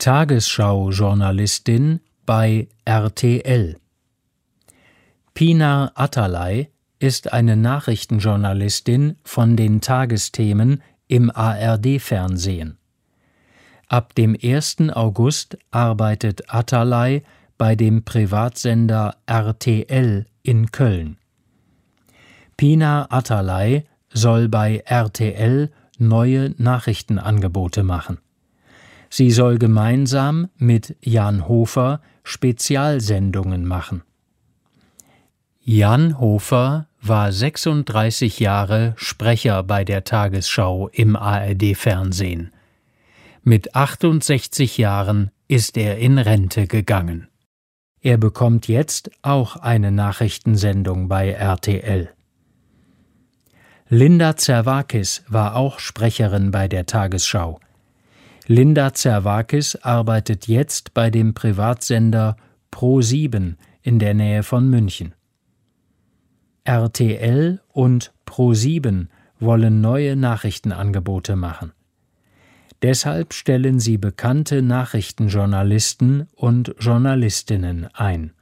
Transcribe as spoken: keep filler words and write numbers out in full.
Tagesschau-Journalistin bei R T L. Pinar Atalay ist eine Nachrichtenjournalistin von den Tagesthemen im A R D-Fernsehen. Ab dem ersten August arbeitet Atalay bei dem Privatsender R T L in Köln. Pinar Atalay soll bei R T L neue Nachrichtenangebote machen. Sie soll gemeinsam mit Jan Hofer Spezialsendungen machen. Jan Hofer war sechsunddreißig Jahre Sprecher bei der Tagesschau im A R D-Fernsehen. Mit achtundsechzig Jahren ist er in Rente gegangen. Er bekommt jetzt auch eine Nachrichtensendung bei R T L. Linda Zerwakis war auch Sprecherin bei der Tagesschau. Linda Zerwakis arbeitet jetzt bei dem Privatsender Pro sieben in der Nähe von München. R T L und Pro sieben wollen neue Nachrichtenangebote machen. Deshalb stellen sie bekannte Nachrichtenjournalisten und Journalistinnen ein.